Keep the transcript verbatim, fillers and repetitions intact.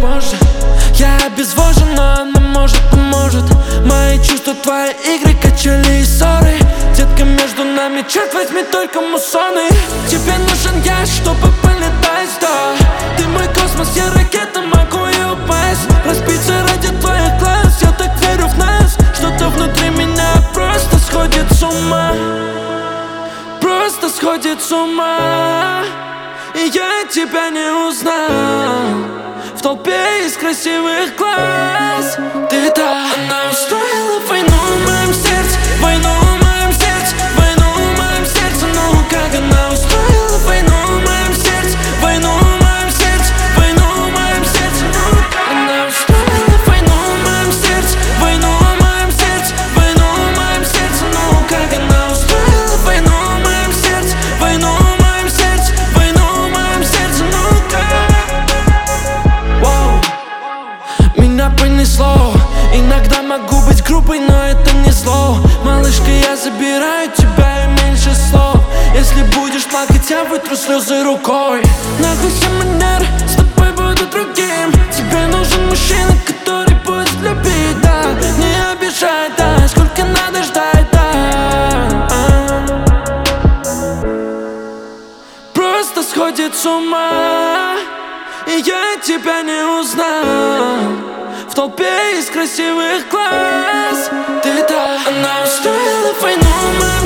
позже. Я обезвожен, но она может, поможет. Мои чувства, твои игры, качели и ссоры. Детка, между нами, черт возьми, только муссоны. Тебе нужен я, чтобы полетать, да. Ты мой космос, я ракета, могу и упасть. Разбиться ради твоих глаз, я так верю в нас. Что-то внутри меня просто сходит с ума. Просто сходит с ума. И я тебя не узнал в толпе из красивых глаз. Ты та, она устроила войну в моем сердце, войну в моем сердце, войну в моем сердце. Ну как она устроила войну в моем сердце, войну в моем сердце, войну в моем сердце. Ну как она устроила войну в моем сердце, войну в моем сердце, войну в моем сердце. Ну как она устроила войну в моем сердце, войну в моем сердце, войну в моем сердце. Ну как? Воу. Меня понесло. Иногда могу быть грубой, но это не зло. Малышка, я забираю тебя и меньше слов. Если будешь плакать, я вытру слезы рукой. Нахуй все манеры, с тобой буду другим. Тебе нужен мужчина, который будет любить, да. Не обижай, да, сколько надо ждать, да. Просто сходит с ума. И я тебя не узнал в толпе из красивых глаз. Ты та, она устроила войну в моем